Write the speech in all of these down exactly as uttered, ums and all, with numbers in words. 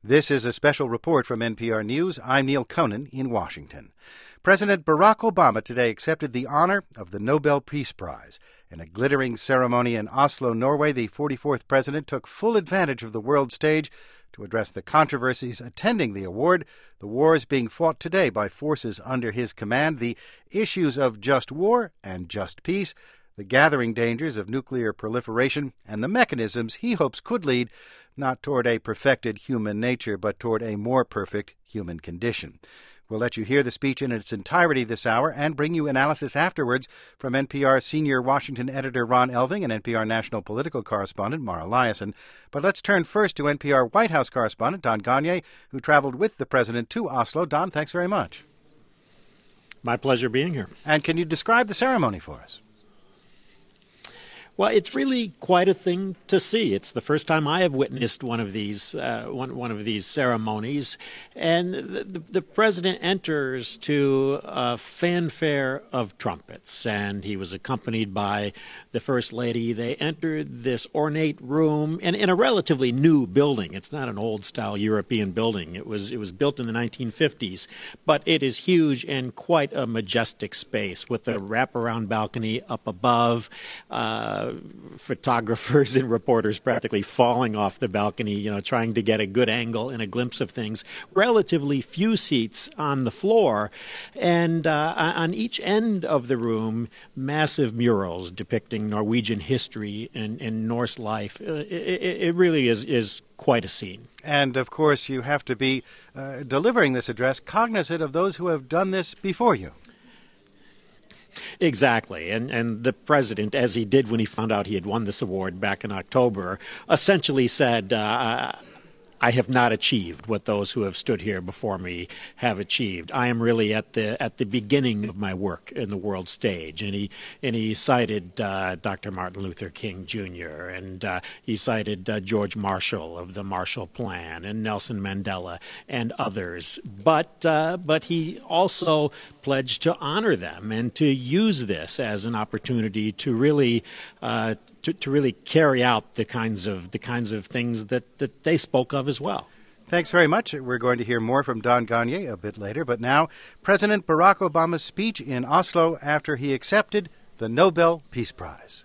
This is a special report from N P R News. I'm Neil Conan in Washington. President Barack Obama today accepted the honor of the Nobel Peace Prize. In a glittering ceremony in Oslo, Norway, the forty-fourth president took full advantage of the world stage to address the controversies attending the award, the wars being fought today by forces under his command, the issues of just war and just peace, the gathering dangers of nuclear proliferation, and the mechanisms he hopes could lead not toward a perfected human nature, but toward a more perfect human condition. We'll let you hear the speech in its entirety this hour and bring you analysis afterwards from N P R senior Washington editor Ron Elving and N P R national political correspondent Mara Liasson. But let's turn first to N P R White House correspondent Don Gonyea, who traveled with the president to Oslo. Don, thanks very much. My pleasure being here. And can you describe the ceremony for us? Well, it's really quite a thing to see. It's the first time I have witnessed one of these uh, one one of these ceremonies, and the, the, the president enters to a fanfare of trumpets, and he was accompanied by the first lady. They entered this ornate room, and in a relatively new building. It's not an old-style European building. It was it was built in the nineteen fifties, but it is huge and quite a majestic space with a wraparound balcony up above. Uh, photographers and reporters practically falling off the balcony, you know, trying to get a good angle and a glimpse of things. Relatively few seats on the floor, and uh, on each end of the room, massive murals depicting Norwegian history and, and Norse life. Uh, it, it really is, is quite a scene. And, of course, you have to be uh, delivering this address cognizant of those who have done this before you. Exactly. And and the president, as he did when he found out he had won this award back in October, essentially said, uh, I have not achieved what those who have stood here before me have achieved. I am really at the at the beginning of my work in the world stage. And he and he cited uh, Doctor Martin Luther King Junior and uh, he cited uh, George Marshall of the Marshall Plan and Nelson Mandela and others. But uh, but he also pledged to honor them and to use this as an opportunity to really uh, to, to really carry out the kinds of the kinds of things that, that they spoke of as well. Thanks very much. We're going to hear more from Don Gonyea a bit later. But now, President Barack Obama's speech in Oslo after he accepted the Nobel Peace Prize.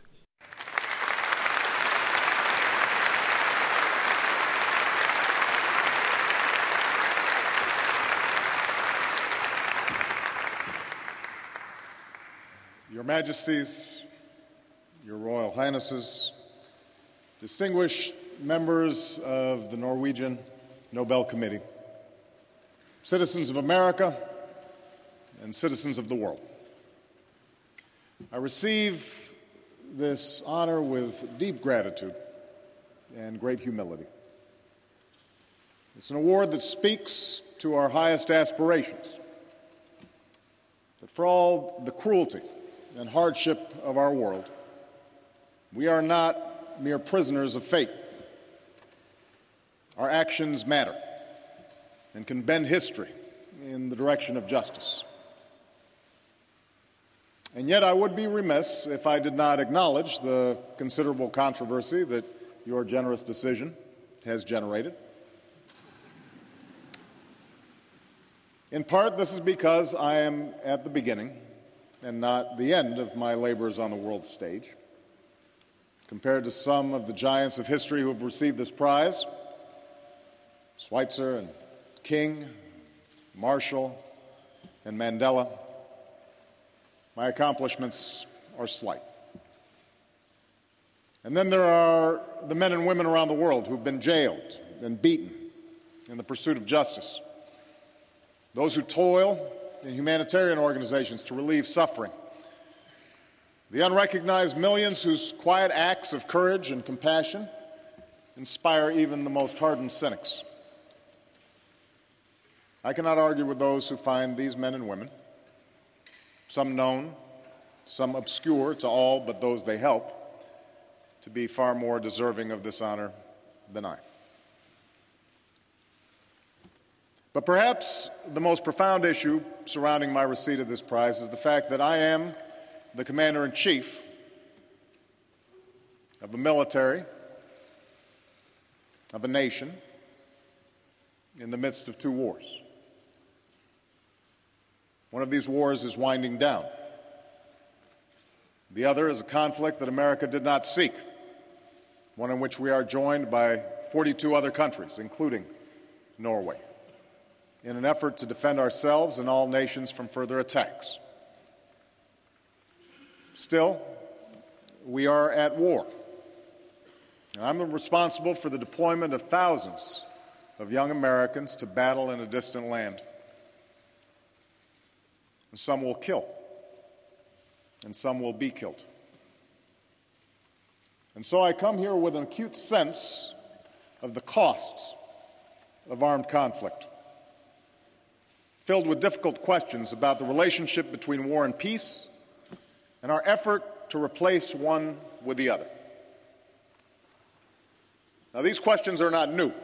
Your Majesties, Your Royal Highnesses, distinguished members of the Norwegian Nobel Committee, citizens of America, and citizens of the world. I receive this honor with deep gratitude and great humility. It's an award that speaks to our highest aspirations, that for all the cruelty and hardship of our world, we are not mere prisoners of fate. Our actions matter and can bend history in the direction of justice. And yet I would be remiss if I did not acknowledge the considerable controversy that your generous decision has generated. In part, this is because I am at the beginning and not the end of my labors on the world stage. Compared to some of the giants of history who have received this prize, Schweitzer and King, Marshall and Mandela, my accomplishments are slight. And then there are the men and women around the world who've been jailed and beaten in the pursuit of justice, those who toil in humanitarian organizations to relieve suffering, the unrecognized millions whose quiet acts of courage and compassion inspire even the most hardened cynics. I cannot argue with those who find these men and women, some known, some obscure to all but those they help, to be far more deserving of this honor than I. But perhaps the most profound issue surrounding my receipt of this prize is the fact that I am the Commander-in-Chief of a military, of a nation, in the midst of two wars. One of these wars is winding down. The other is a conflict that America did not seek, one in which we are joined by forty-two other countries, including Norway, in an effort to defend ourselves and all nations from further attacks. Still, we are at war. And I'm responsible for the deployment of thousands of young Americans to battle in a distant land. And some will kill, and some will be killed. And so I come here with an acute sense of the costs of armed conflict, filled with difficult questions about the relationship between war and peace and our effort to replace one with the other. Now, these questions are not new.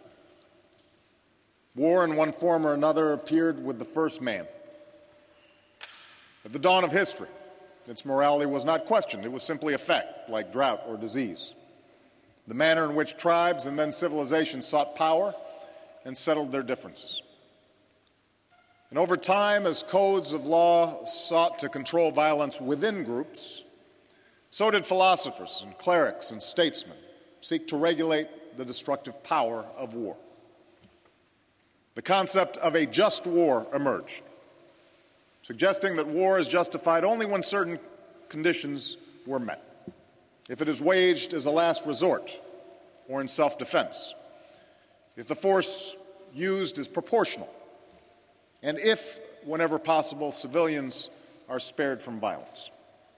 War in one form or another appeared with the first man. At the dawn of history, its morality was not questioned. It was simply a fact, like drought or disease. The manner in which tribes and then civilizations sought power and settled their differences. And over time, as codes of law sought to control violence within groups, so did philosophers and clerics and statesmen seek to regulate the destructive power of war. The concept of a just war emerged, suggesting that war is justified only when certain conditions were met. If it is waged as a last resort or in self-defense, if the force used is proportional, and if, whenever possible, civilians are spared from violence.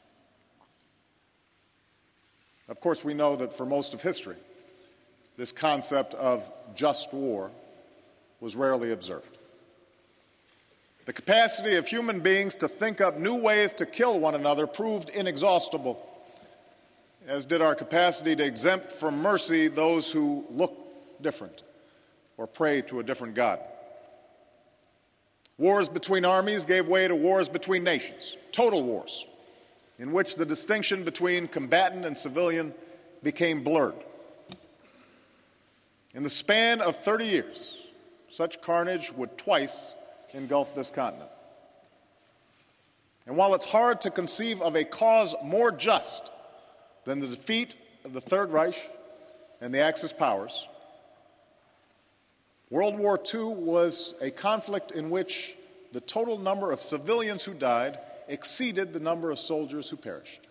Of course, we know that for most of history, this concept of just war was rarely observed. The capacity of human beings to think up new ways to kill one another proved inexhaustible, as did our capacity to exempt from mercy those who look different or pray to a different God. Wars between armies gave way to wars between nations, total wars, in which the distinction between combatant and civilian became blurred. In the span of thirty years, such carnage would twice engulf this continent. And while it's hard to conceive of a cause more just than the defeat of the Third Reich and the Axis powers, World War Two was a conflict in which the total number of civilians who died exceeded the number of soldiers who perished.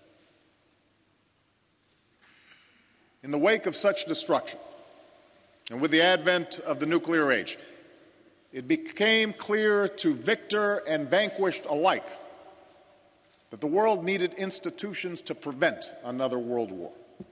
In the wake of such destruction, and with the advent of the nuclear age, it became clear to victor and vanquished alike that the world needed institutions to prevent another world war.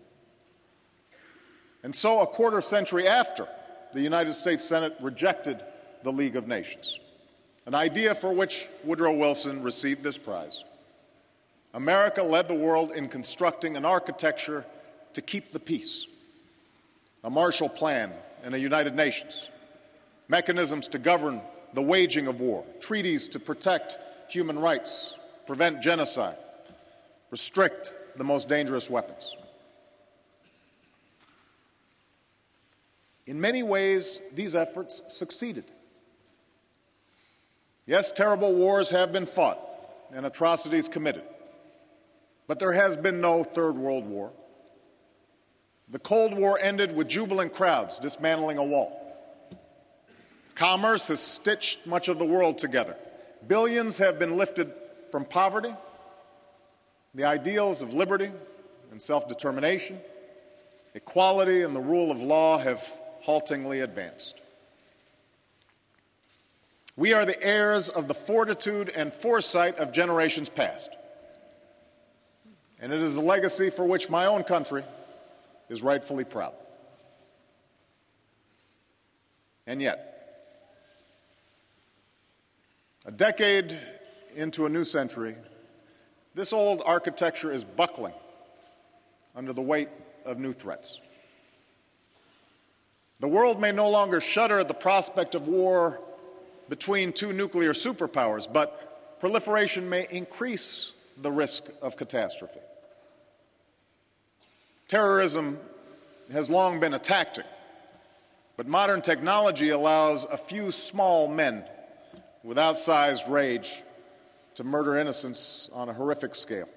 And so, a quarter century after the United States Senate rejected the League of Nations, an idea for which Woodrow Wilson received this prize, America led the world in constructing an architecture to keep the peace, a Marshall Plan and a United Nations, mechanisms to govern the waging of war, treaties to protect human rights, prevent genocide, restrict the most dangerous weapons. In many ways, these efforts succeeded. Yes, terrible wars have been fought and atrocities committed, but there has been no Third World War. The Cold War ended with jubilant crowds dismantling a wall. Commerce has stitched much of the world together. Billions have been lifted from poverty. The ideals of liberty and self-determination, equality, and the rule of law have haltingly advanced. We are the heirs of the fortitude and foresight of generations past. And it is a legacy for which my own country is rightfully proud. And yet, a decade into a new century, this old architecture is buckling under the weight of new threats. The world may no longer shudder at the prospect of war between two nuclear superpowers, but proliferation may increase the risk of catastrophe. Terrorism has long been a tactic But modern technology allows a few small men with outsized rage to murder innocents on a horrific scale.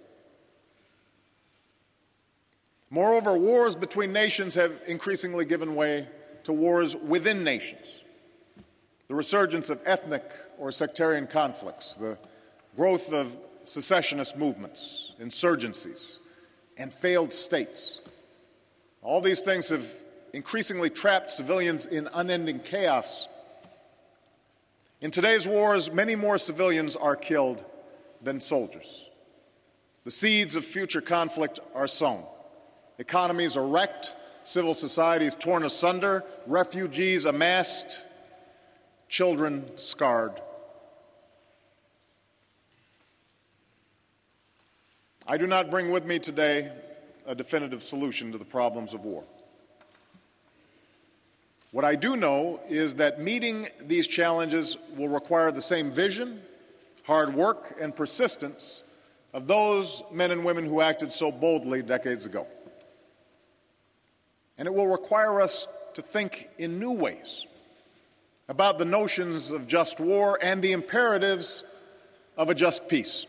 Moreover, wars between nations have increasingly given way to wars within nations. The resurgence of ethnic or sectarian conflicts, the growth of secessionist movements, insurgencies, and failed states. All these things have increasingly trapped civilians in unending chaos. In today's wars, many more civilians are killed than soldiers. The seeds of future conflict are sown. Economies are wrecked, civil societies torn asunder, refugees amassed, children scarred. I do not bring with me today a definitive solution to the problems of war. What I do know is that meeting these challenges will require the same vision, hard work, and persistence of those men and women who acted so boldly decades ago. And it will require us to think in new ways about the notions of just war and the imperatives of a just peace.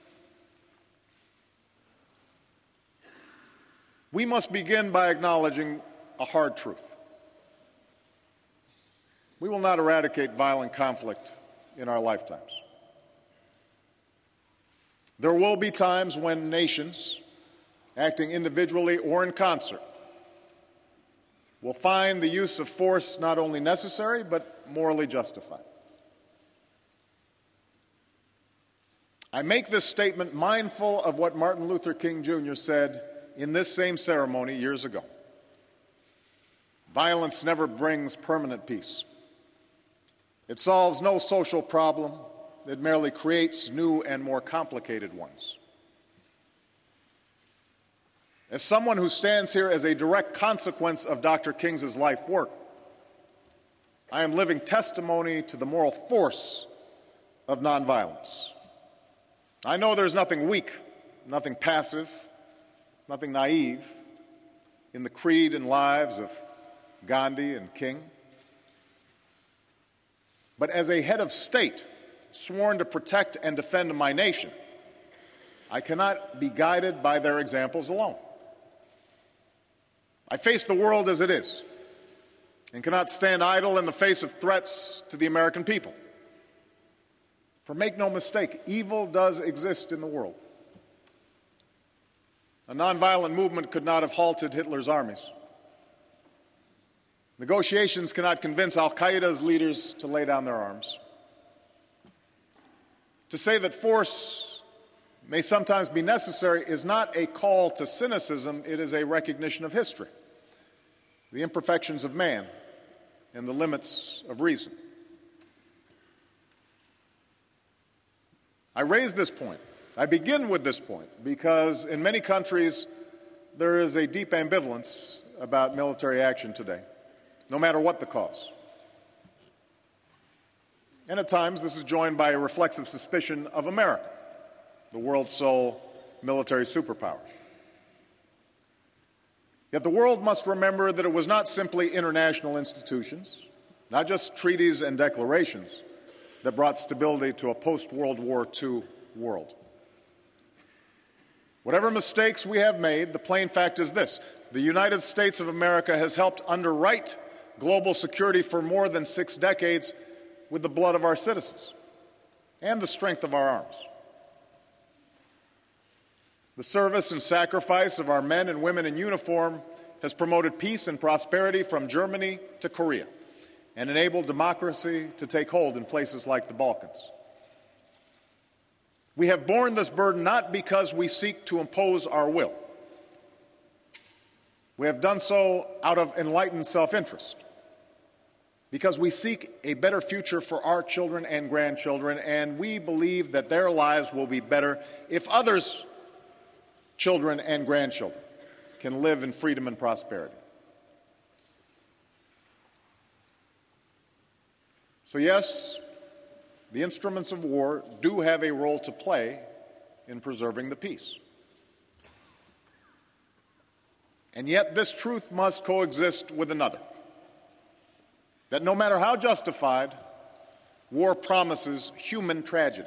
We must begin by acknowledging a hard truth. We will not eradicate violent conflict in our lifetimes. There will be times when nations, acting individually or in concert, will find the use of force not only necessary, but morally justified. I make this statement mindful of what Martin Luther King Junior said in this same ceremony years ago. Violence never brings permanent peace. It solves no social problem. It merely creates new and more complicated ones. As someone who stands here as a direct consequence of Doctor King's life work, I am living testimony to the moral force of nonviolence. I know there's nothing weak, nothing passive, nothing naive in the creed and lives of Gandhi and King. But as a head of state, sworn to protect and defend my nation, I cannot be guided by their examples alone. I face the world as it is and cannot stand idle in the face of threats to the American people. For make no mistake, evil does exist in the world. A nonviolent movement could not have halted Hitler's armies. Negotiations cannot convince al-Qaeda's leaders to lay down their arms. To say that force may sometimes be necessary is not a call to cynicism, it is a recognition of history, the imperfections of man, and the limits of reason. I raise this point. I begin with this point because in many countries there is a deep ambivalence about military action today, no matter what the cause. And at times this is joined by a reflexive suspicion of America, the world's sole military superpower. Yet the world must remember that it was not simply international institutions, not just treaties and declarations, that brought stability to a post-World War Two world. Whatever mistakes we have made, the plain fact is this: the United States of America has helped underwrite global security for more than six decades with the blood of our citizens and the strength of our arms. The service and sacrifice of our men and women in uniform has promoted peace and prosperity from Germany to Korea and enabled democracy to take hold in places like the Balkans. We have borne this burden not because we seek to impose our will. We have done so out of enlightened self-interest, because we seek a better future for our children and grandchildren, and we believe that their lives will be better if others' children and grandchildren can live in freedom and prosperity. So yes, the instruments of war do have a role to play in preserving the peace. And yet this truth must coexist with another. that no matter how justified, war promises human tragedy.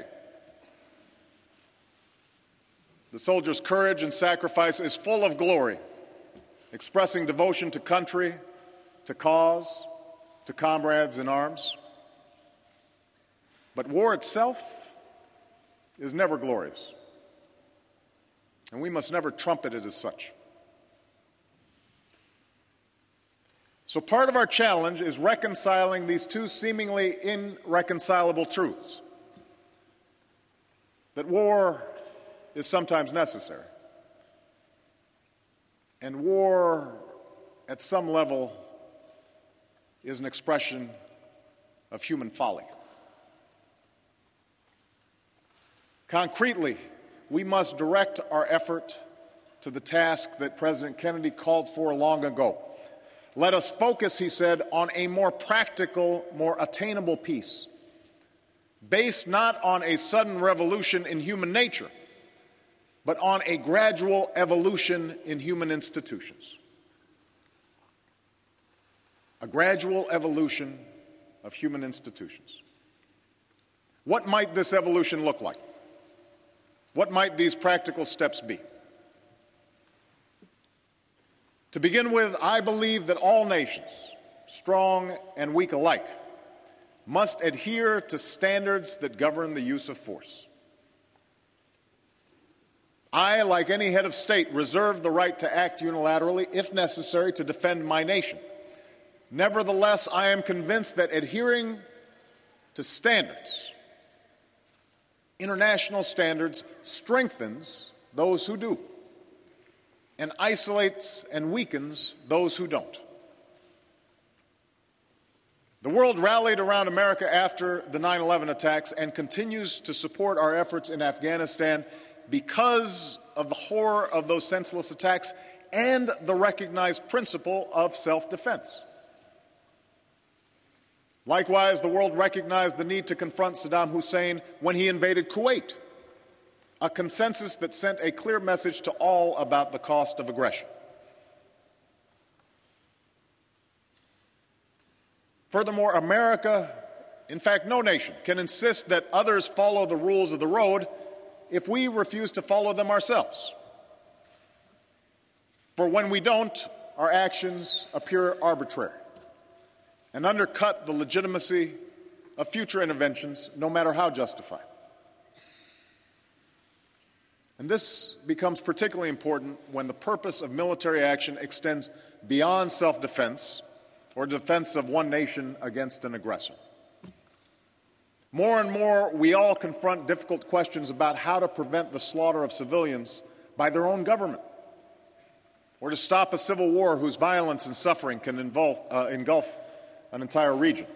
The soldier's courage and sacrifice is full of glory, expressing devotion to country, to cause, to comrades in arms. But war itself is never glorious, and we must never trumpet it as such. So part of our challenge is reconciling these two seemingly irreconcilable truths: that war is sometimes necessary, and war at some level is an expression of human folly. Concretely, we must direct our effort to the task that President Kennedy called for long ago. Let us focus, he said, on a more practical, more attainable peace, based not on a sudden revolution in human nature, but on a gradual evolution in human institutions. A gradual evolution of human institutions. What might this evolution look like? What might these practical steps be? To begin with, I believe that all nations, strong and weak alike, must adhere to standards that govern the use of force. I, like any head of state, reserve the right to act unilaterally, if necessary, to defend my nation. Nevertheless, I am convinced that adhering to standards, international standards, strengthens those who do, and isolates and weakens those who don't. The world rallied around America after the nine eleven attacks and continues to support our efforts in Afghanistan because of the horror of those senseless attacks and the recognized principle of self-defense. Likewise, the world recognized the need to confront Saddam Hussein when he invaded Kuwait, a consensus that sent a clear message to all about the cost of aggression. Furthermore, America, in fact, no nation, can insist that others follow the rules of the road if we refuse to follow them ourselves. For when we don't, our actions appear arbitrary and undercut the legitimacy of future interventions, no matter how justified. And this becomes particularly important when the purpose of military action extends beyond self-defense or defense of one nation against an aggressor. More and more, we all confront difficult questions about how to prevent the slaughter of civilians by their own government, or to stop a civil war whose violence and suffering can involve, uh, engulf an entire region.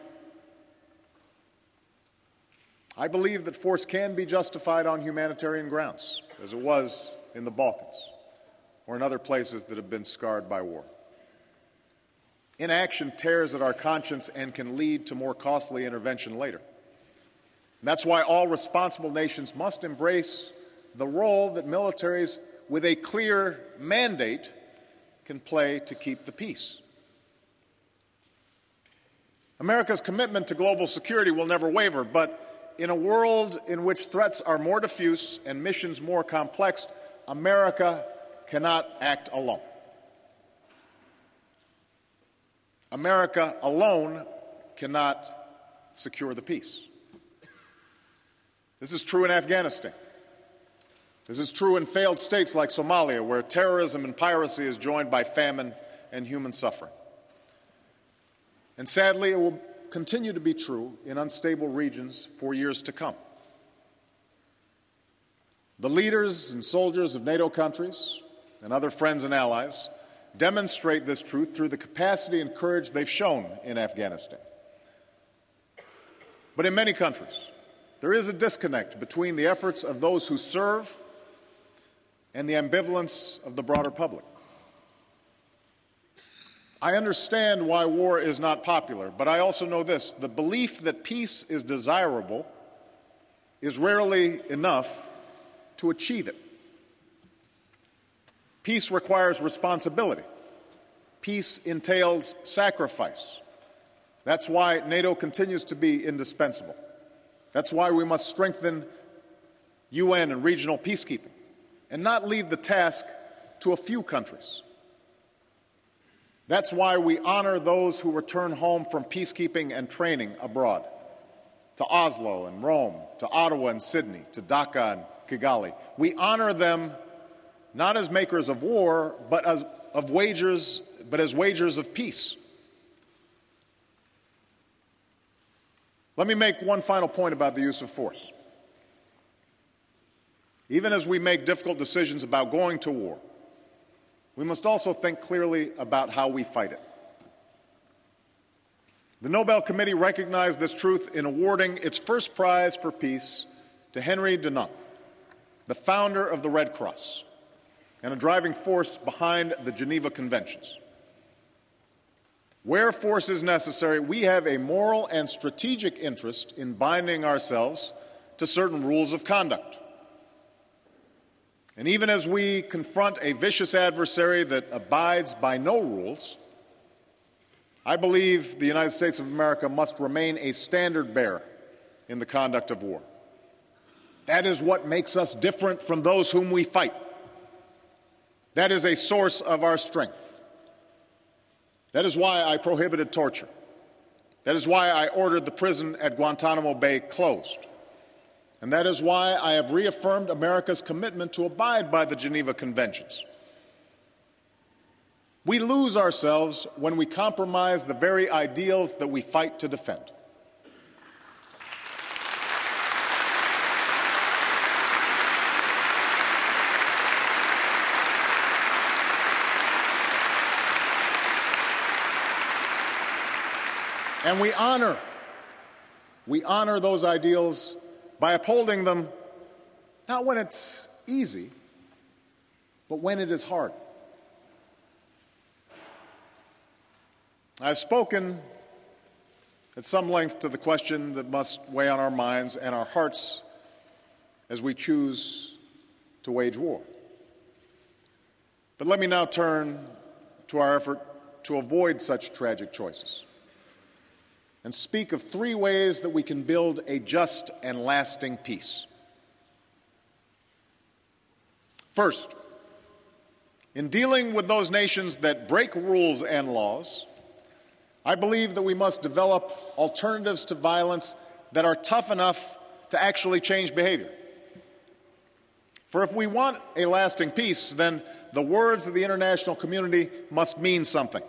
I believe that force can be justified on humanitarian grounds, as it was in the Balkans or in other places that have been scarred by war. Inaction tears at our conscience and can lead to more costly intervention later. And that's why all responsible nations must embrace the role that militaries with a clear mandate can play to keep the peace. America's commitment to global security will never waver, but in a world in which threats are more diffuse and missions more complex, America cannot act alone. America alone cannot secure the peace. This is true in Afghanistan. This is true in failed states like Somalia, where terrorism and piracy is joined by famine and human suffering. And sadly, it will continue to be true in unstable regions for years to come. The leaders and soldiers of NATO countries and other friends and allies demonstrate this truth through the capacity and courage they've shown in Afghanistan. But in many countries, there is a disconnect between the efforts of those who serve and the ambivalence of the broader public. I understand why war is not popular, but I also know this: the belief that peace is desirable is rarely enough to achieve it. Peace requires responsibility. Peace entails sacrifice. That's why NATO continues to be indispensable. That's why we must strengthen U N and regional peacekeeping and not leave the task to a few countries. That's why we honor those who return home from peacekeeping and training abroad, to Oslo and Rome, to Ottawa and Sydney, to Dhaka and Kigali. We honor them not as makers of war, but as of wagers, but as wagers of peace. Let me make one final point about the use of force. Even as we make difficult decisions about going to war, we must also think clearly about how we fight it. The Nobel Committee recognized this truth in awarding its first prize for peace to Henry Dunant, the founder of the Red Cross and a driving force behind the Geneva Conventions. Where force is necessary, we have a moral and strategic interest in binding ourselves to certain rules of conduct. And even as we confront a vicious adversary that abides by no rules, I believe the United States of America must remain a standard bearer in the conduct of war. That is what makes us different from those whom we fight. That is a source of our strength. That is why I prohibited torture. That is why I ordered the prison at Guantanamo Bay closed. And that is why I have reaffirmed America's commitment to abide by the Geneva Conventions. We lose ourselves when we compromise the very ideals that we fight to defend. And we honor, we honor those ideals by upholding them not when it's easy, but when it is hard. I've spoken at some length to the question that must weigh on our minds and our hearts as we choose to wage war. But let me now turn to our effort to avoid such tragic choices and speak of three ways that we can build a just and lasting peace. First, in dealing with those nations that break rules and laws, I believe that we must develop alternatives to violence that are tough enough to actually change behavior. For if we want a lasting peace, then the words of the international community must mean something.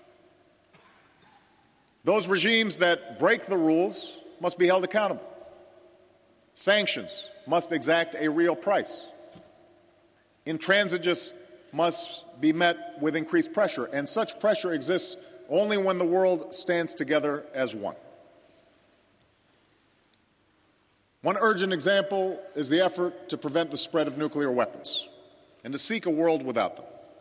Those regimes that break the rules must be held accountable. Sanctions must exact a real price. Intransigence must be met with increased pressure, and such pressure exists only when the world stands together as one. One urgent example is the effort to prevent the spread of nuclear weapons and to seek a world without them.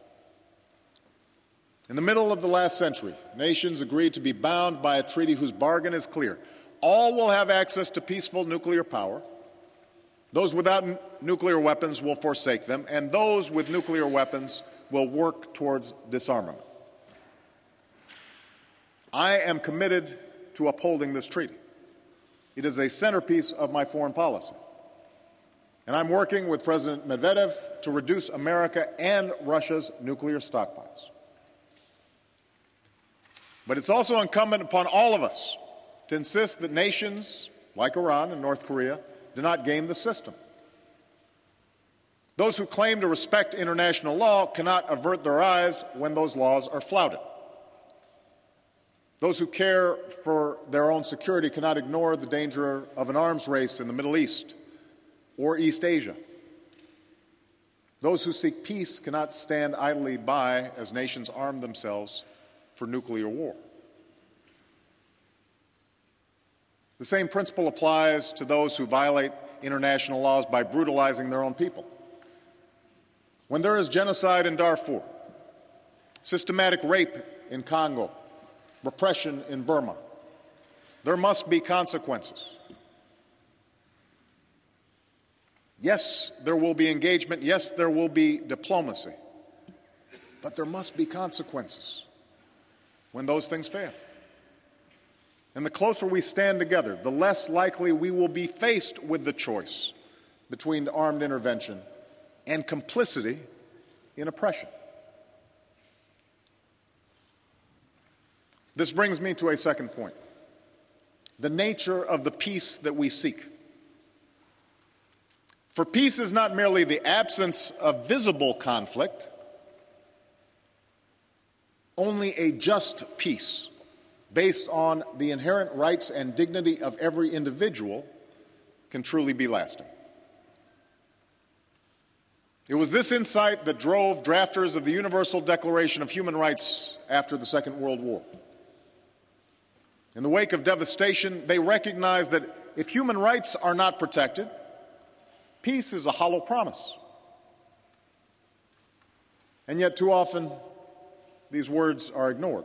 In the middle of the last century, nations agreed to be bound by a treaty whose bargain is clear. All will have access to peaceful nuclear power. Those without n- nuclear weapons will forsake them, and those with nuclear weapons will work towards disarmament. I am committed to upholding this treaty. It is a centerpiece of my foreign policy. And I'm working with President Medvedev to reduce America and Russia's nuclear stockpiles. But it's also incumbent upon all of us to insist that nations like Iran and North Korea do not game the system. Those who claim to respect international law cannot avert their eyes when those laws are flouted. Those who care for their own security cannot ignore the danger of an arms race in the Middle East or East Asia. Those who seek peace cannot stand idly by as nations arm themselves for nuclear war. The same principle applies to those who violate international laws by brutalizing their own people. When there is genocide in Darfur, systematic rape in Congo, repression in Burma, there must be consequences. Yes, there will be engagement. Yes, there will be diplomacy. But there must be consequences when those things fail. And the closer we stand together, the less likely we will be faced with the choice between armed intervention and complicity in oppression. This brings me to a second point: the nature of the peace that we seek. For peace is not merely the absence of visible conflict. Only a just peace, based on the inherent rights and dignity of every individual, can truly be lasting. It was this insight that drove drafters of the Universal Declaration of Human Rights after the Second World War. In the wake of devastation, they recognized that if human rights are not protected, peace is a hollow promise. And yet, too often, these words are ignored.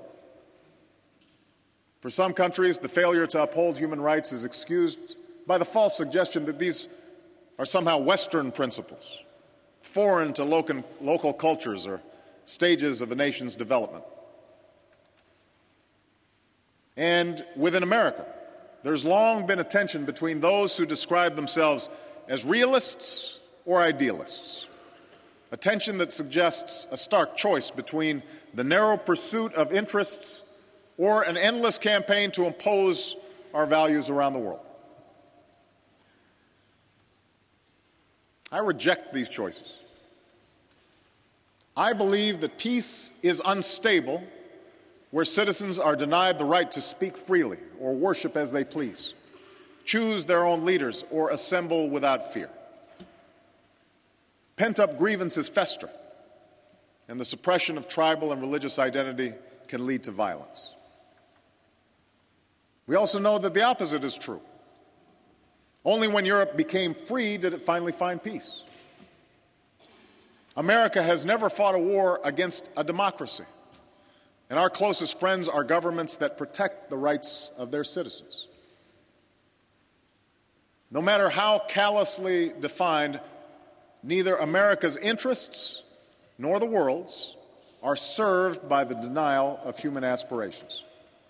For some countries, the failure to uphold human rights is excused by the false suggestion that these are somehow Western principles, foreign to local, local cultures or stages of a nation's development. And within America, there's long been a tension between those who describe themselves as realists or idealists, a tension that suggests a stark choice between the narrow pursuit of interests or an endless campaign to impose our values around the world. I reject these choices. I believe that peace is unstable where citizens are denied the right to speak freely or worship as they please, choose their own leaders, or assemble without fear. Pent-up grievances fester, and the suppression of tribal and religious identity can lead to violence. We also know that the opposite is true. Only when Europe became free did it finally find peace. America has never fought a war against a democracy, and our closest friends are governments that protect the rights of their citizens. No matter how callously defined, neither America's interests nor the world's are served by the denial of human aspirations.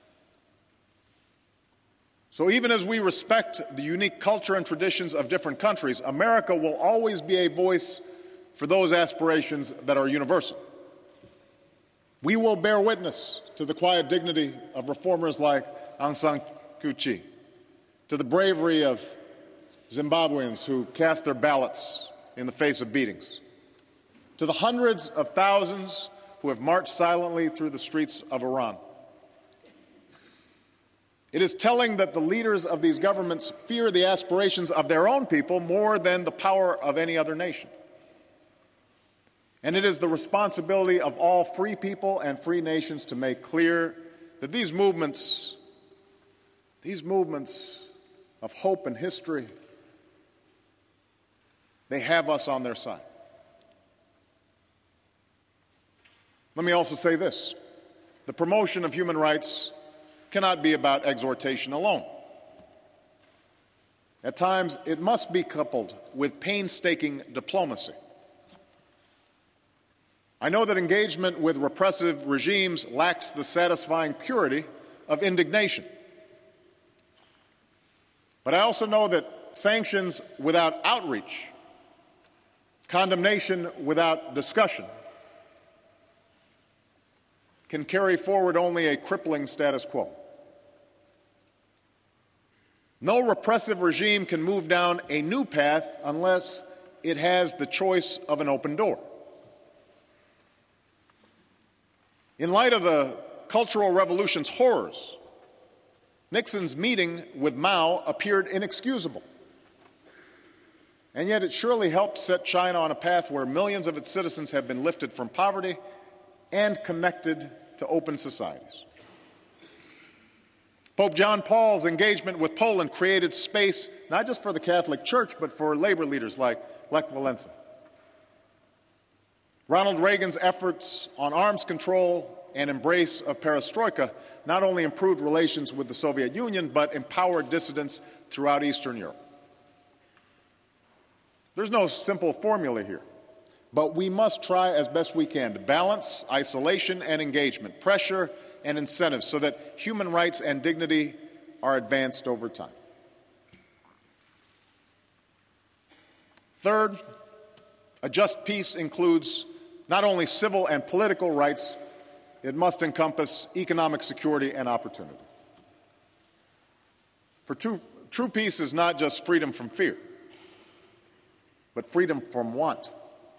So even as we respect the unique culture and traditions of different countries, America will always be a voice for those aspirations that are universal. We will bear witness to the quiet dignity of reformers like Aung San Suu Kyi, to the bravery of Zimbabweans who cast their ballots in the face of beatings, to the hundreds of thousands who have marched silently through the streets of Iran. It is telling that the leaders of these governments fear the aspirations of their own people more than the power of any other nation. And it is the responsibility of all free people and free nations to make clear that these movements, these movements of hope and history, they have us on their side. Let me also say this: the promotion of human rights cannot be about exhortation alone. At times, it must be coupled with painstaking diplomacy. I know that engagement with repressive regimes lacks the satisfying purity of indignation. But I also know that sanctions without outreach, condemnation without discussion, can carry forward only a crippling status quo. No repressive regime can move down a new path unless it has the choice of an open door. In light of the Cultural Revolution's horrors, Nixon's meeting with Mao appeared inexcusable. And yet it surely helped set China on a path where millions of its citizens have been lifted from poverty and connected to open societies. Pope John Paul's engagement with Poland created space not just for the Catholic Church, but for labor leaders like Lech Walesa. Ronald Reagan's efforts on arms control and embrace of perestroika not only improved relations with the Soviet Union, but empowered dissidents throughout Eastern Europe. There's no simple formula here, but we must try as best we can to balance isolation and engagement, pressure and incentives, so that human rights and dignity are advanced over time. Third, a just peace includes not only civil and political rights, it must encompass economic security and opportunity. For true, true peace is not just freedom from fear, but freedom from want.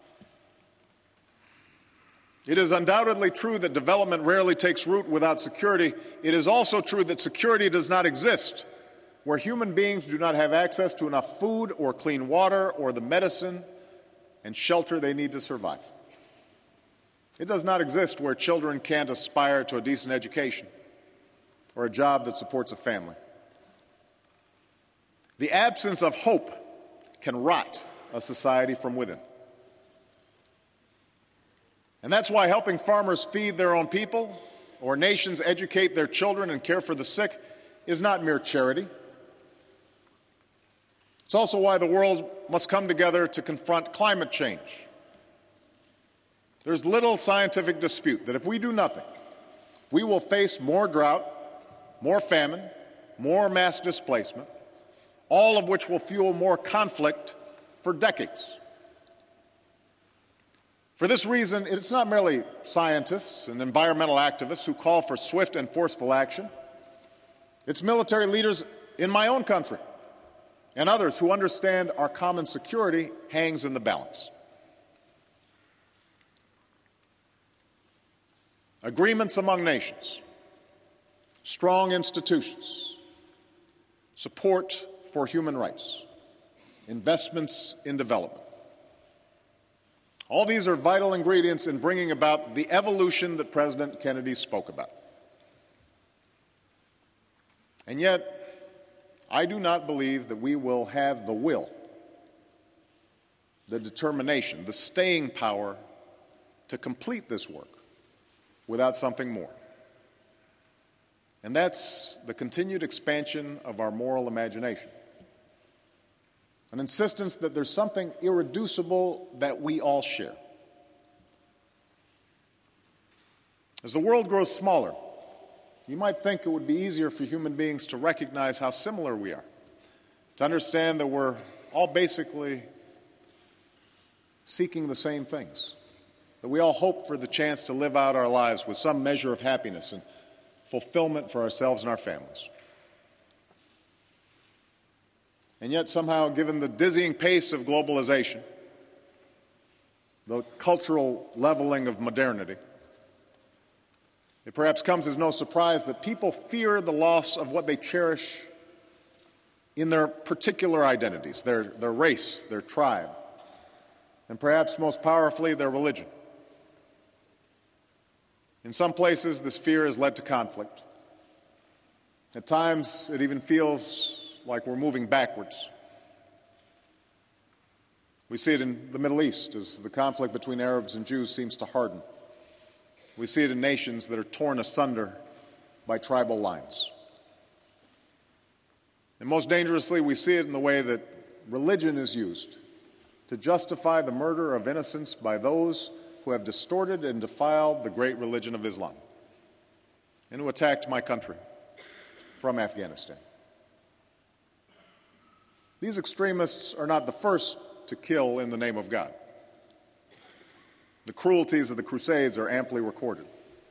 It is undoubtedly true that development rarely takes root without security. It is also true that security does not exist where human beings do not have access to enough food or clean water or the medicine and shelter they need to survive. It does not exist where children can't aspire to a decent education or a job that supports a family. The absence of hope can rot a society from within. And that's why helping farmers feed their own people or nations educate their children and care for the sick is not mere charity. It's also why the world must come together to confront climate change. There's little scientific dispute that if we do nothing, we will face more drought, more famine, more mass displacement, all of which will fuel more conflict for decades. For this reason, it's not merely scientists and environmental activists who call for swift and forceful action. It's military leaders in my own country and others who understand our common security hangs in the balance. Agreements among nations, strong institutions, support for human rights, investments in development. All these are vital ingredients in bringing about the evolution that President Kennedy spoke about. And yet, I do not believe that we will have the will, the determination, the staying power to complete this work without something more. And that's the continued expansion of our moral imagination. An insistence that there's something irreducible that we all share. As the world grows smaller, you might think it would be easier for human beings to recognize how similar we are, to understand that we're all basically seeking the same things, that we all hope for the chance to live out our lives with some measure of happiness and fulfillment for ourselves and our families. And yet somehow, given the dizzying pace of globalization, the cultural leveling of modernity, it perhaps comes as no surprise that people fear the loss of what they cherish in their particular identities, their, their race, their tribe, and perhaps most powerfully, their religion. In some places, this fear has led to conflict. At times, it even feels like we're moving backwards. We see it in the Middle East as the conflict between Arabs and Jews seems to harden. We see it in nations that are torn asunder by tribal lines. And most dangerously, we see it in the way that religion is used to justify the murder of innocents by those who have distorted and defiled the great religion of Islam and who attacked my country from Afghanistan. These extremists are not the first to kill in the name of God. The cruelties of the Crusades are amply recorded.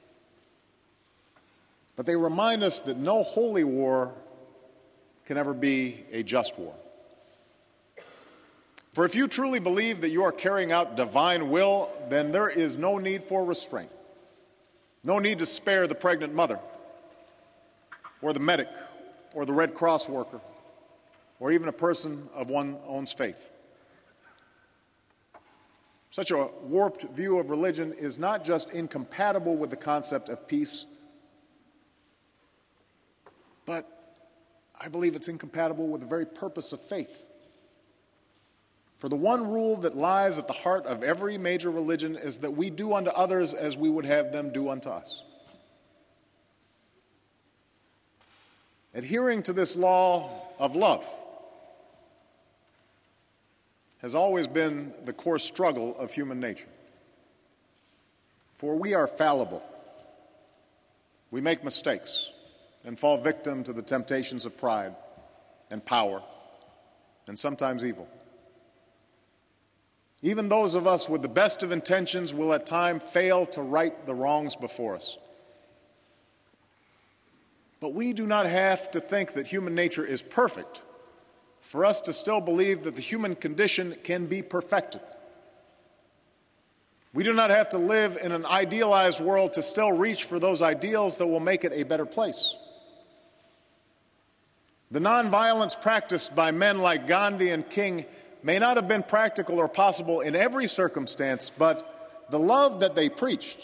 But they remind us that no holy war can ever be a just war. For if you truly believe that you are carrying out divine will, then there is no need for restraint, no need to spare the pregnant mother, or the medic, or the Red Cross worker, or even a person of one's own faith. Such a warped view of religion is not just incompatible with the concept of peace, but I believe it's incompatible with the very purpose of faith. For the one rule that lies at the heart of every major religion is that we do unto others as we would have them do unto us. Adhering to this law of love has always been the core struggle of human nature. For we are fallible. We make mistakes. and fall victim to the temptations of pride and power and sometimes evil. Even those of us with the best of intentions will at times fail to right the wrongs before us. But we do not have to think that human nature is perfect for us to still believe that the human condition can be perfected. We do not have to live in an idealized world to still reach for those ideals that will make it a better place. The nonviolence practiced by men like Gandhi and King may not have been practical or possible in every circumstance, but the love that they preached,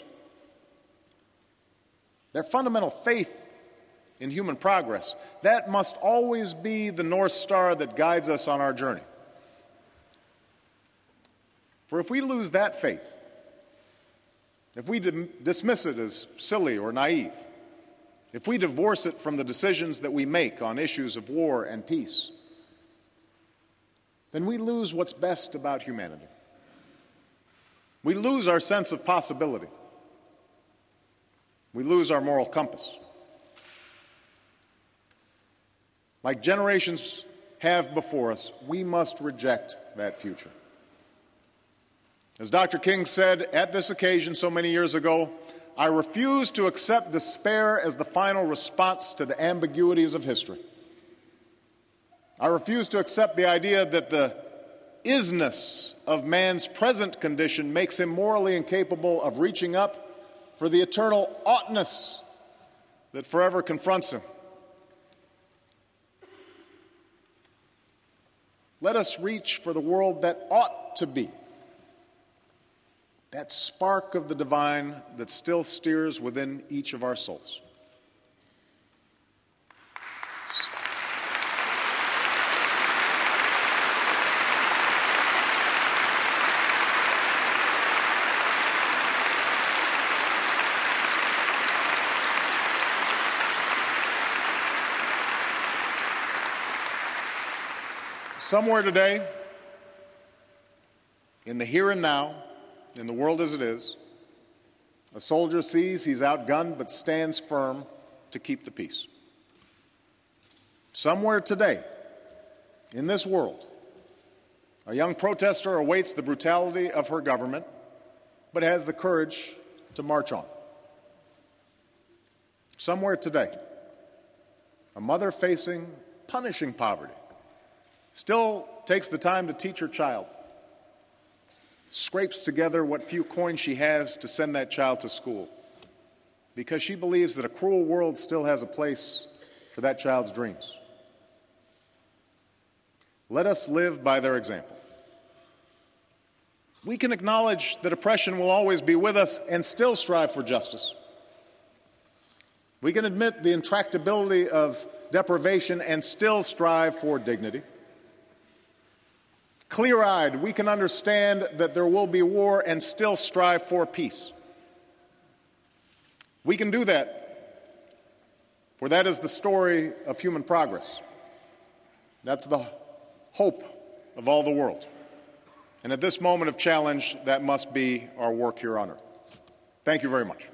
their fundamental faith in human progress, that must always be the North Star that guides us on our journey. For if we lose that faith, if we dismiss it as silly or naive, if we divorce it from the decisions that we make on issues of war and peace, then we lose what's best about humanity. We lose our sense of possibility. We lose our moral compass. Like generations have before us, we must reject that future. As Doctor King said at this occasion so many years ago, I refuse to accept despair as the final response to the ambiguities of history. I refuse to accept the idea that the isness of man's present condition makes him morally incapable of reaching up for the eternal oughtness that forever confronts him. Let us reach for the world that ought to be, that spark of the divine that still steers within each of our souls. Somewhere today, in the here and now, in the world as it is, a soldier sees he's outgunned but stands firm to keep the peace. Somewhere today, in this world, a young protester awaits the brutality of her government but has the courage to march on. Somewhere today, a mother facing punishing poverty still takes the time to teach her child, scrapes together what few coins she has to send that child to school, because she believes that a cruel world still has a place for that child's dreams. Let us live by their example. We can acknowledge that oppression will always be with us and still strive for justice. We can admit the intractability of deprivation and still strive for dignity. Clear-eyed, we can understand that there will be war and still strive for peace. We can do that, for that is the story of human progress. That's the hope of all the world. And at this moment of challenge, that must be our work here on earth. Thank you very much.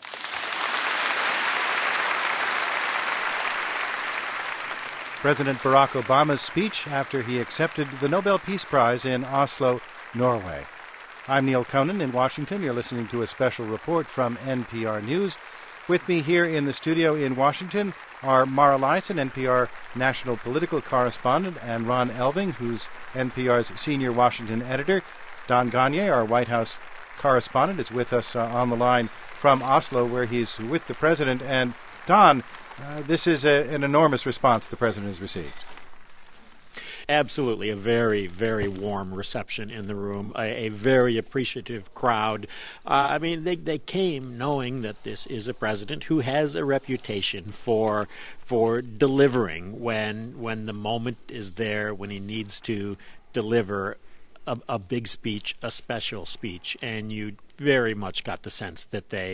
President Barack Obama's speech after he accepted the Nobel Peace Prize in Oslo, Norway. I'm Neil Conan in Washington. You're listening to a special report from N P R News. With me here in the studio in Washington are Mara Liasson, N P R national political correspondent, and Ron Elving, who's N P R's senior Washington editor. Don Gagné, our White House correspondent, is with us uh, on the line from Oslo, where he's with the president. And Don, Uh, this is a, an enormous response the president has received. Absolutely. A very, very warm reception in the room, a, a very appreciative crowd. Uh, I mean, they, they came knowing that this is a president who has a reputation for for delivering when when the moment is there, when he needs to deliver a, a big speech, a special speech, and you very much got the sense that they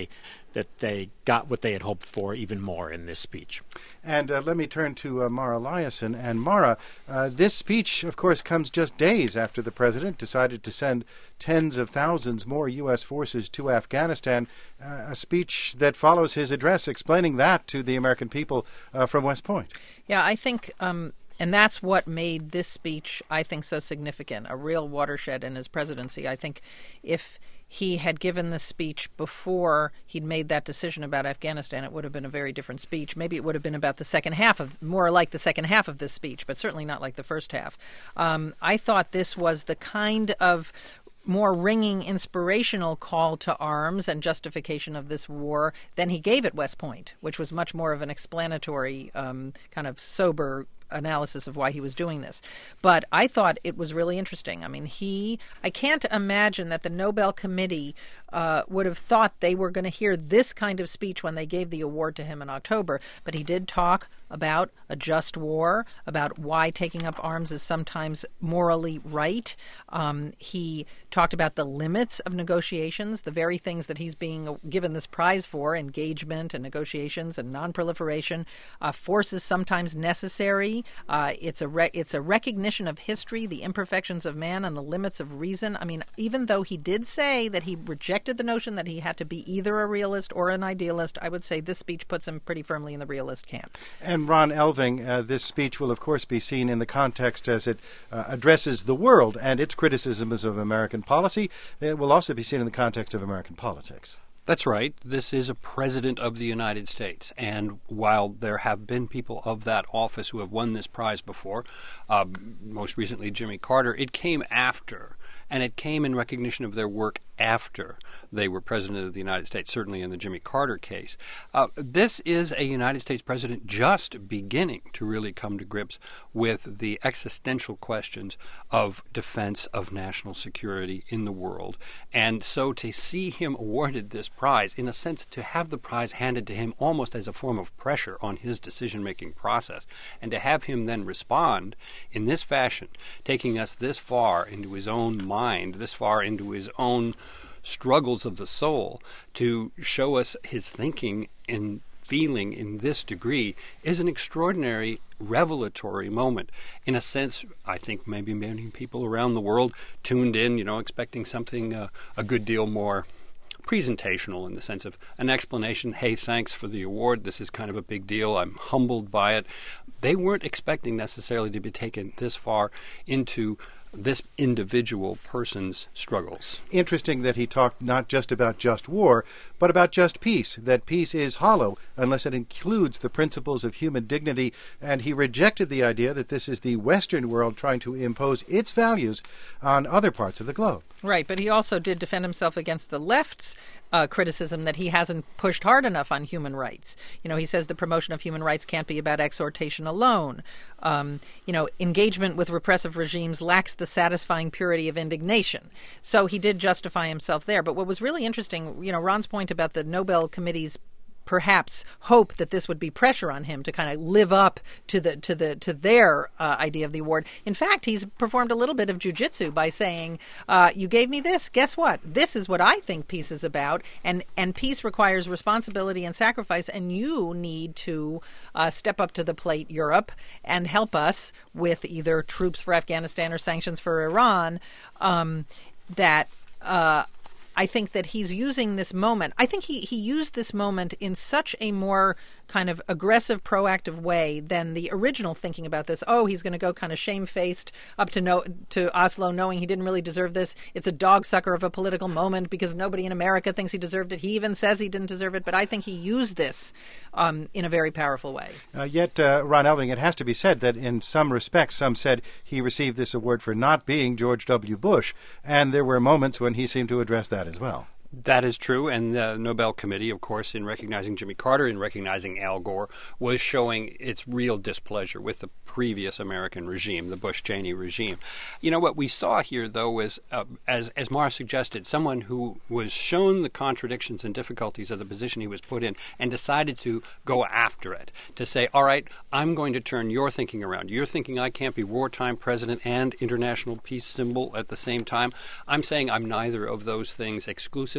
that they got what they had hoped for even more in this speech. And uh, let me turn to uh, Mara Liasson. And Mara, uh, this speech, of course, comes just days after the president decided to send tens of thousands more U S forces to Afghanistan, uh, a speech that follows his address explaining that to the American people uh, from West Point. Yeah, I think... Um And that's what made this speech, I think, so significant, a real watershed in his presidency. I think if he had given this speech before he'd made that decision about Afghanistan, it would have been a very different speech. Maybe it would have been about the second half of, more like the second half of this speech, but certainly not like the first half. Um, I thought this was the kind of more ringing, inspirational call to arms and justification of this war than he gave at West Point, which was much more of an explanatory, um, kind of sober analysis of why he was doing this. But I thought it was really interesting. I mean, he, I can't imagine that the Nobel Committee uh, would have thought they were going to hear this kind of speech when they gave the award to him in October. But he did talk about a just war, about why taking up arms is sometimes morally right. Um, he talked about the limits of negotiations, the very things that he's being given this prize for, engagement and negotiations and nonproliferation. Uh, force is sometimes necessary. Uh, it's a re- it's a recognition of history, the imperfections of man, and the limits of reason. I mean, even though he did say that he rejected the notion that he had to be either a realist or an idealist, I would say this speech puts him pretty firmly in the realist camp. And Ron Elving, uh, this speech will, of course, be seen in the context as it uh, addresses the world and its criticisms of American policy. It will also be seen in the context of American politics. That's right. This is a president of the United States. And while there have been people of that office who have won this prize before, uh, most recently Jimmy Carter, it came after. And it came in recognition of their work after they were president of the United States, certainly in the Jimmy Carter case. Uh, this is a United States president just beginning to really come to grips with the existential questions of defense of national security in the world. And so to see him awarded this prize, in a sense, to have the prize handed to him almost as a form of pressure on his decision-making process, and to have him then respond in this fashion, taking us this far into his own mind, this far into his own struggles of the soul, to show us his thinking and feeling in this degree, is an extraordinary revelatory moment. In a sense, I think maybe many people around the world tuned in, you know, expecting something uh, a good deal more presentational, in the sense of an explanation, hey, thanks for the award, this is kind of a big deal, I'm humbled by it. They weren't expecting necessarily to be taken this far into this individual person's struggles. Interesting that he talked not just about just war, but about just peace, that peace is hollow unless it includes the principles of human dignity, and he rejected the idea that this is the Western world trying to impose its values on other parts of the globe. Right, but he also did defend himself against the left's uh, criticism that he hasn't pushed hard enough on human rights. You know, he says the promotion of human rights can't be about exhortation alone. Um, you know, engagement with repressive regimes lacks the satisfying purity of indignation. So he did justify himself there. But what was really interesting, you know, Ron's point about the Nobel Committee's perhaps hope that this would be pressure on him to kind of live up to the to the to their uh, idea of the award. In fact, he's performed a little bit of jujitsu by saying, uh, "You gave me this. Guess what? This is what I think peace is about, and and peace requires responsibility and sacrifice. And you need to uh, step up to the plate, Europe, and help us with either troops for Afghanistan or sanctions for Iran." Um, that. Uh, I think that he's using this moment. I think he, he used this moment in such a more kind of aggressive, proactive way than the original thinking about this. Oh, he's going to go kind of shamefaced up to no, to Oslo, knowing he didn't really deserve this. It's a dog sucker of a political moment because nobody in America thinks he deserved it. He even says he didn't deserve it. But I think he used this um, in a very powerful way. Uh, yet, uh, Ron Elving, it has to be said that in some respects, some said he received this award for not being George W. Bush. And there were moments when he seemed to address that as well. That is true, and the Nobel Committee, of course, in recognizing Jimmy Carter, in recognizing Al Gore, was showing its real displeasure with the previous American regime, the Bush-Cheney regime. You know, what we saw here, though, was, uh, as, as Mara suggested, someone who was shown the contradictions and difficulties of the position he was put in and decided to go after it, to say, all right, I'm going to turn your thinking around. You're thinking I can't be wartime president and international peace symbol at the same time. I'm saying I'm neither of those things exclusively.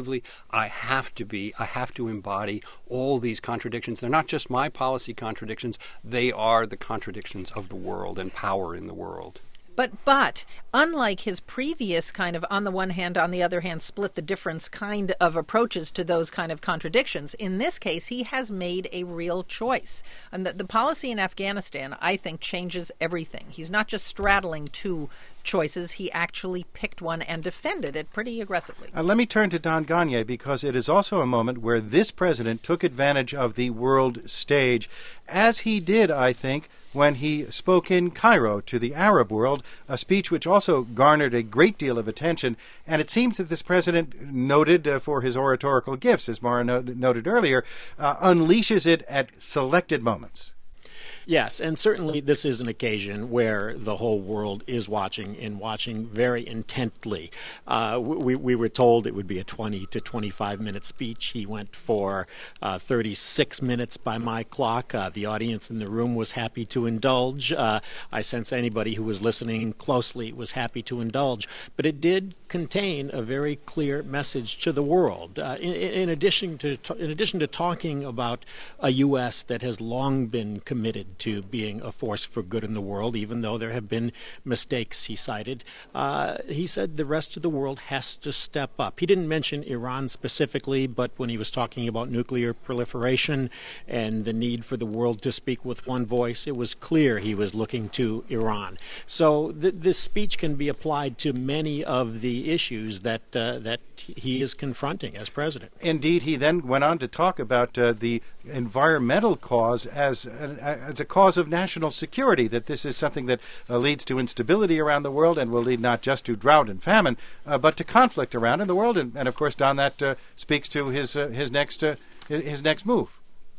aggressively. I have to be, I have to embody all these contradictions. They're not just my policy contradictions, they are the contradictions of the world and power in the world. But but unlike his previous kind of on the one hand, on the other hand, split the difference kind of approaches to those kind of contradictions, in this case, he has made a real choice. And the, the policy in Afghanistan, I think, changes everything. He's not just straddling two choices. He actually picked one and defended it pretty aggressively. Uh, let me turn to Don Gonyea, because it is also a moment where this president took advantage of the world stage, as he did, I think, when he spoke in Cairo to the Arab world, a speech which also garnered a great deal of attention. And it seems that this president, noted uh, for his oratorical gifts, as Mara no- noted earlier, uh, unleashes it at selected moments. Yes, and certainly this is an occasion where the whole world is watching and watching very intently. Uh, we, we were told it would be a twenty to twenty-five minute speech. He went for uh, thirty-six minutes by my clock. Uh, the audience in the room was happy to indulge. Uh, I sense anybody who was listening closely was happy to indulge. But it did contain a very clear message to the world. Uh, in, in addition to in addition to talking about a U S that has long been committed to being a force for good in the world, even though there have been mistakes, he cited. Uh, he said the rest of the world has to step up. He didn't mention Iran specifically, but when he was talking about nuclear proliferation and the need for the world to speak with one voice, it was clear he was looking to Iran. So th- this speech can be applied to many of the issues that uh, that he is confronting as president. Indeed, he then went on to talk about uh, the environmental cause as a, as a cause of national security, that this is something that uh, leads to instability around the world and will lead not just to drought and famine, uh, but to conflict around in the world. And, and of course, Don, that uh, speaks to his uh, his next uh, his next move.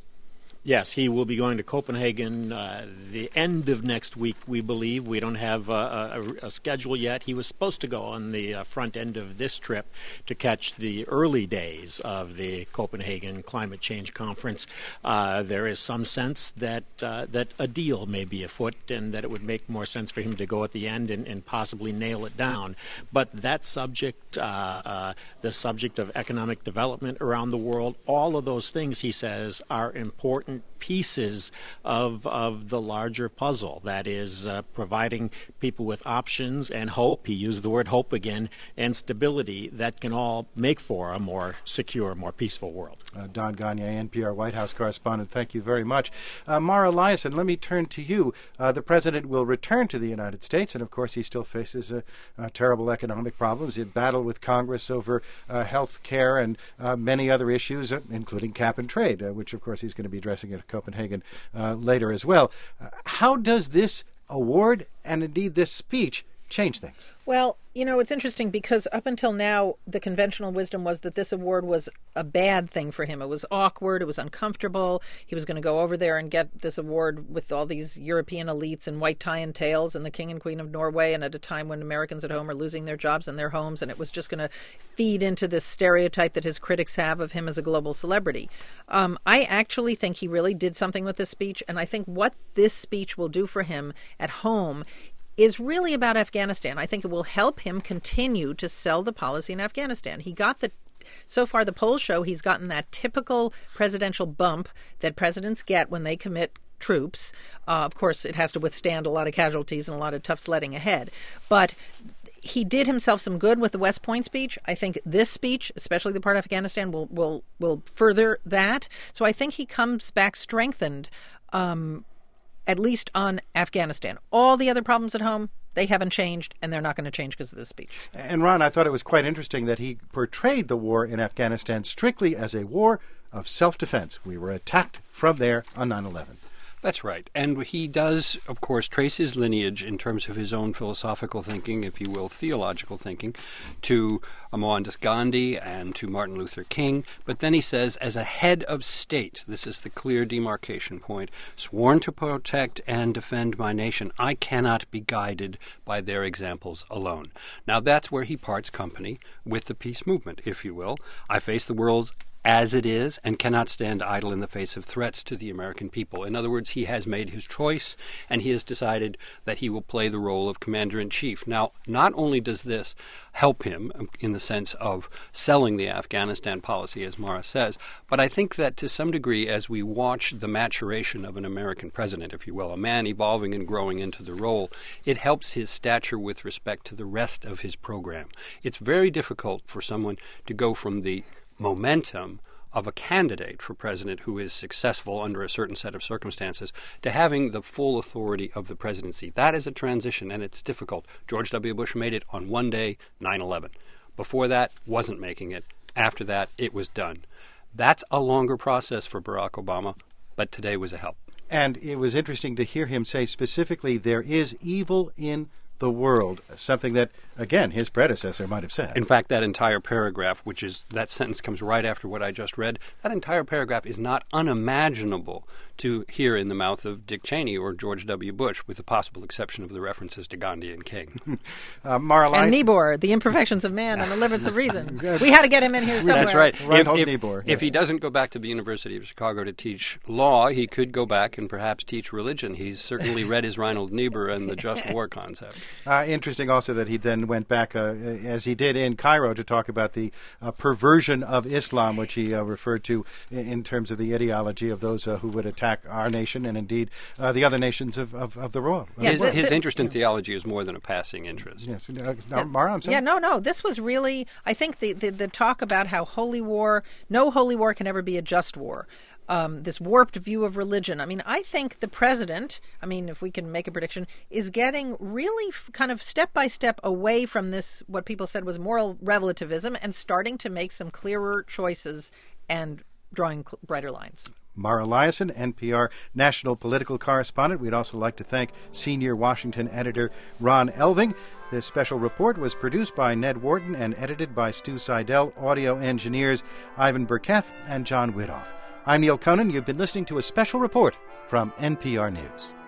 Yes, he will be going to Copenhagen uh, the end of next week, we believe. We don't have uh, a, a schedule yet. He was supposed to go on the uh, front end of this trip to catch the early days of the Copenhagen Climate Change Conference. Uh, there is some sense that uh, that a deal may be afoot and that it would make more sense for him to go at the end and, and possibly nail it down. But that subject, uh, uh, the subject of economic development around the world, all of those things, he says, are important pieces of of the larger puzzle. That is uh, providing people with options and hope. He used the word hope again, and stability that can all make for a more secure, more peaceful world. Uh, Don Gonyea, N P R White House correspondent, thank you very much. Uh, Mara Liasson, let me turn to you. Uh, the president will return to the United States, and of course he still faces uh, uh, terrible economic problems. He battle with Congress over uh, health care and uh, many other issues, uh, including cap and trade, uh, which of course he's going to be addressing at Copenhagen uh, later as well. Uh, how does this award and indeed this speech change things? Well, you know, it's interesting because up until now, the conventional wisdom was that this award was a bad thing for him. It was awkward. It was uncomfortable. He was going to go over there and get this award with all these European elites in white tie and tails and the King and Queen of Norway, and at a time when Americans at home are losing their jobs and their homes, and it was just going to feed into this stereotype that his critics have of him as a global celebrity. Um, I actually think he really did something with this speech, and I think what this speech will do for him at home is really about Afghanistan. I think it will help him continue to sell the policy in Afghanistan. He got the, so far the polls show he's gotten that typical presidential bump that presidents get when they commit troops. Uh, of course, it has to withstand a lot of casualties and a lot of tough sledding ahead. But he did himself some good with the West Point speech. I think this speech, especially the part of Afghanistan, will will will further that. So I think he comes back strengthened, um, at least on Afghanistan. All the other problems at home, they haven't changed, and they're not going to change because of this speech. And Ron, I thought it was quite interesting that he portrayed the war in Afghanistan strictly as a war of self-defense. We were attacked from there on nine eleven. That's right. And he does, of course, trace his lineage in terms of his own philosophical thinking, if you will, theological thinking, to Mohandas Gandhi and to Martin Luther King. But then he says, as a head of state, this is the clear demarcation point, sworn to protect and defend my nation, I cannot be guided by their examples alone. Now, that's where he parts company with the peace movement, if you will. I face the world's as it is and cannot stand idle in the face of threats to the American people. In other words, he has made his choice, and he has decided that he will play the role of commander-in-chief. Now, not only does this help him in the sense of selling the Afghanistan policy, as Mara says, but I think that to some degree, as we watch the maturation of an American president, if you will, a man evolving and growing into the role, it helps his stature with respect to the rest of his program. It's very difficult for someone to go from the momentum of a candidate for president who is successful under a certain set of circumstances to having the full authority of the presidency. That is a transition, and it's difficult. George W. Bush made it on one day, nine eleven. Before that, wasn't making it. After that, it was done. That's a longer process for Barack Obama, but today was a help. And it was interesting to hear him say specifically, there is evil in the world, something that, again, his predecessor might have said. In fact, that entire paragraph, which is, that sentence comes right after what I just read, that entire paragraph is not unimaginable to hear in the mouth of Dick Cheney or George W. Bush, with the possible exception of the references to Gandhi and King. uh, Mara and Lice- Niebuhr, The Imperfections of Man and the Limits of Reason. We had to get him in here somewhere. That's right. Reinhold if, if, Niebuhr, if yes. he doesn't go back to the University of Chicago to teach law, he could go back and perhaps teach religion. He's certainly read his Reinhold Niebuhr and the just war concept. Uh, interesting also that he then went back, uh, as he did in Cairo, to talk about the uh, perversion of Islam, which he uh, referred to in, in terms of the ideology of those uh, who would attack our nation and indeed uh, the other nations of, of, of the world. Yeah, his the, his the, interest in theology is more than a passing interest. Yes. Uh, now, Mara, I'm sorry? Yeah, no, no. This was really, I think, the, the, the talk about how holy war, no holy war can ever be a just war. Um, this warped view of religion. I mean, I think the president, I mean, if we can make a prediction, is getting really f- kind of step by step away from this, what people said was moral relativism, and starting to make some clearer choices and drawing cl- brighter lines. Mara Liasson, N P R national political correspondent. We'd also like to thank senior Washington editor Ron Elving. This special report was produced by Ned Wharton and edited by Stu Seidel, audio engineers Ivan Burketh and John Widoff. I'm Neil Conan. You've been listening to a special report from N P R News.